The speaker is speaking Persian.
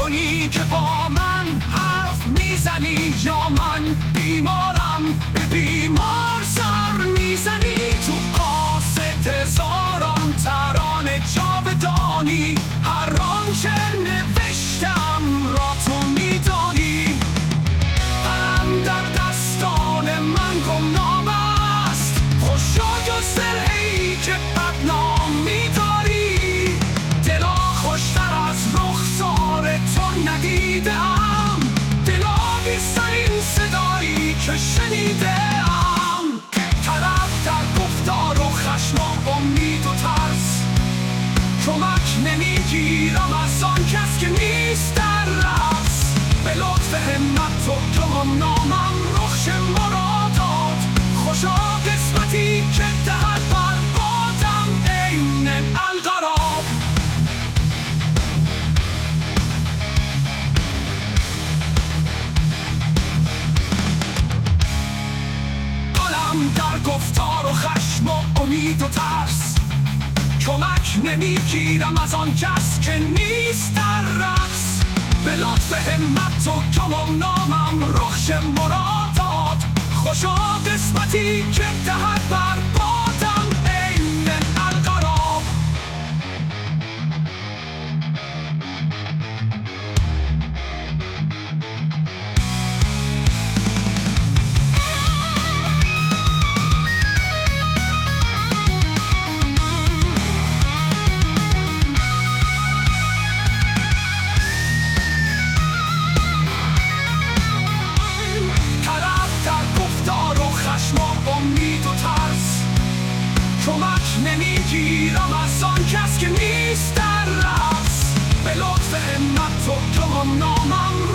کنی که با من حرف میزنی یا من بیمارم به بیمار سر میزنی تو قاصد هزاران ترانه جاودانی هر آنچه نوشتم را تو میدانی قلم در دستان من گمنام است خوشا گستر ای که بدنام میداری دلا خوشتر از رخسار تو ندیدم دلا بیسترین صدایی که شنیدم طرف در گفتار و خشم و امید و ترس کمک نمیگیرم از آن کس که نیست در رقص به لطف همت و گمنامم رخش مرادات خوشا قسمتی که دهد بر بادم عین القرار قلم در گفتار و خشم و امید و ترس کمک نمیگیرم از آن کس که نیست در رقص به لطف همت و گمنامم رخش مرادات خوشا قسمتی که دهد بر بادم عین القرار امید و ترس کمک نمیگیرم از آن کس که نیست در رقص به لطف همت و گمنامم